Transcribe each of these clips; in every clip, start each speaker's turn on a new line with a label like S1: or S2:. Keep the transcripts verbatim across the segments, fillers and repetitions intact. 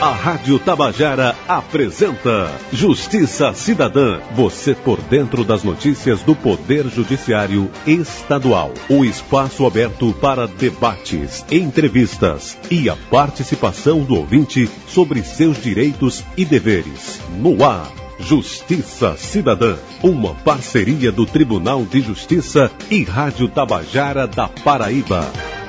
S1: A Rádio Tabajara apresenta Justiça Cidadã. Você por dentro das notícias do Poder Judiciário Estadual. O espaço aberto para debates, entrevistas e a participação do ouvinte sobre seus direitos e deveres. No ar, Justiça Cidadã. Uma parceria do Tribunal de Justiça e Rádio Tabajara da Paraíba.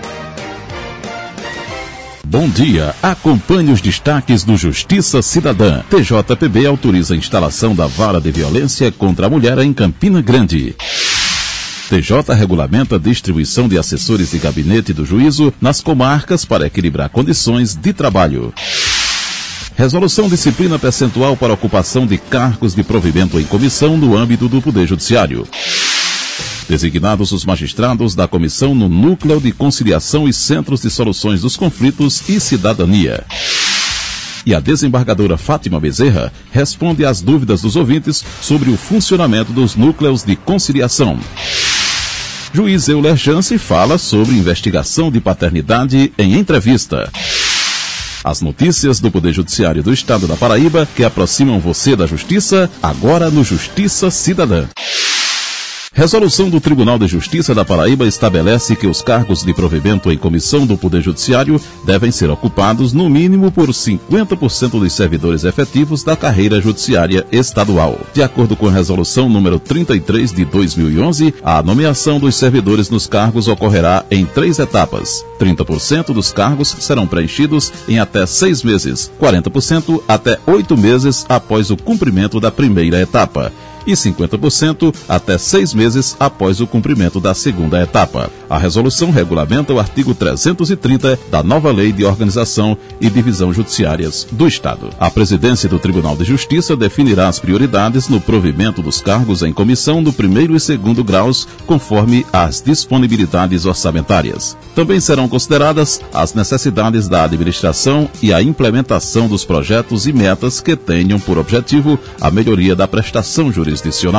S2: Bom dia, acompanhe os destaques do Justiça Cidadã. T J P B autoriza a instalação da vara de violência contra a mulher em Campina Grande. T J regulamenta a distribuição de assessores de gabinete do juízo nas comarcas para equilibrar condições de trabalho. Resolução disciplina percentual para ocupação de cargos de provimento em comissão no âmbito do Poder Judiciário. Designados os magistrados da comissão no Núcleo de Conciliação e Centros de Soluções dos Conflitos e Cidadania. E a desembargadora Fátima Bezerra responde às dúvidas dos ouvintes sobre o funcionamento dos núcleos de conciliação. Juiz Euler Jance fala sobre investigação de paternidade em entrevista. As notícias do Poder Judiciário do Estado da Paraíba que aproximam você da Justiça, agora no Justiça Cidadã. Resolução do Tribunal de Justiça da Paraíba estabelece que os cargos de provimento em comissão do Poder Judiciário devem ser ocupados no mínimo por cinquenta por cento dos servidores efetivos da carreira judiciária estadual. De acordo com a resolução número trinta e três de dois mil e onze, a nomeação dos servidores nos cargos ocorrerá em três etapas. trinta por cento dos cargos serão preenchidos em até seis meses, quarenta por cento até oito meses após o cumprimento da primeira etapa e cinquenta por cento até seis meses após o cumprimento da segunda etapa. A resolução regulamenta o artigo trezentos e trinta da nova Lei de Organização e Divisão Judiciárias do Estado. A presidência do Tribunal de Justiça definirá as prioridades no provimento dos cargos em comissão do primeiro e segundo graus, conforme as disponibilidades orçamentárias. Também serão consideradas as necessidades da administração e a implementação dos projetos e metas que tenham por objetivo a melhoria da prestação jurisdicional.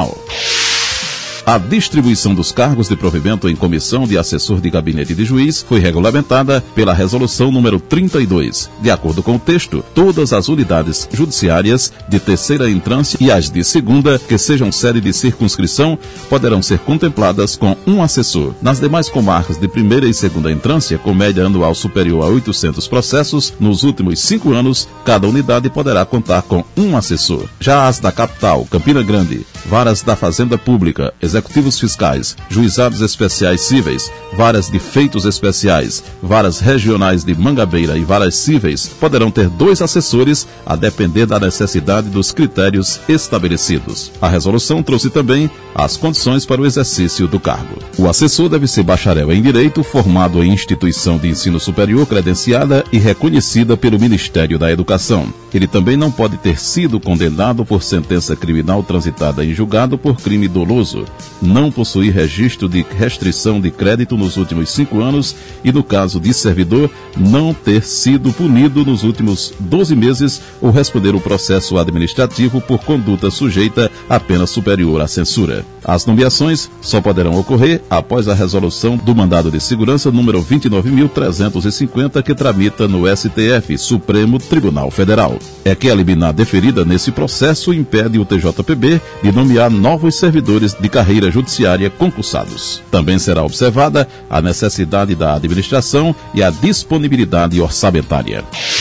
S2: A distribuição dos cargos de provimento em comissão de assessor de gabinete de juiz foi regulamentada pela resolução número trinta e dois. De acordo com o texto, todas as unidades judiciárias de terceira entrância e as de segunda, que sejam sede de circunscrição, poderão ser contempladas com um assessor. Nas demais comarcas de primeira e segunda entrância, com média anual superior a oitocentos processos, nos últimos cinco anos, cada unidade poderá contar com um assessor. Já as da capital, Campina Grande, varas da Fazenda Pública, executivos fiscais, juizados especiais cíveis, varas de feitos especiais, varas regionais de Mangabeira e varas cíveis poderão ter dois assessores a depender da necessidade dos critérios estabelecidos. A resolução trouxe também as condições para o exercício do cargo. O assessor deve ser bacharel em Direito, formado em instituição de ensino superior credenciada e reconhecida pelo Ministério da Educação. Ele também não pode ter sido condenado por sentença criminal transitada em julgado por crime doloso, não possuir registro de restrição de crédito nos últimos cinco anos e, no caso de servidor, não ter sido punido nos últimos doze meses ou responder o processo administrativo por conduta sujeita a pena superior à censura. As nomeações só poderão ocorrer após a resolução do mandado de segurança número vinte e nove mil trezentos e cinquenta que tramita no S T F, Supremo Tribunal Federal. É que a liminar deferida nesse processo impede o T J P B de nomear novos servidores de carreira judiciária concursados. Também será observada a necessidade da administração e a disponibilidade orçamentária.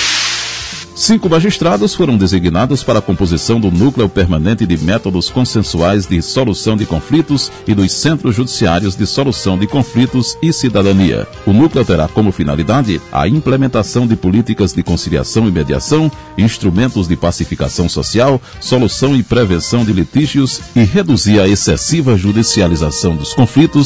S2: Cinco magistrados foram designados para a composição do Núcleo Permanente de Métodos Consensuais de Solução de Conflitos e dos Centros Judiciários de Solução de Conflitos e Cidadania. O núcleo terá como finalidade a implementação de políticas de conciliação e mediação, instrumentos de pacificação social, solução e prevenção de litígios e reduzir a excessiva judicialização dos conflitos